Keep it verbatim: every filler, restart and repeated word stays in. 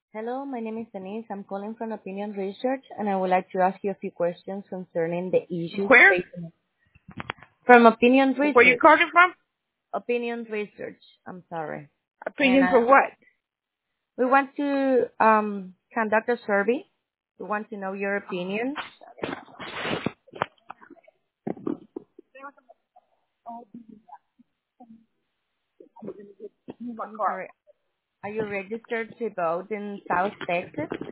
Hello, my name is Denise. I'm calling from Opinion Research, and I would like to ask you a few questions concerning the issues Where? facing from Opinion Where you Research. calling from? Opinion Research. I'm sorry. And Opinion uh, for what? we want to um, conduct a survey. We want to know your opinions. I'm sorry. Are you registered to vote in South Texas?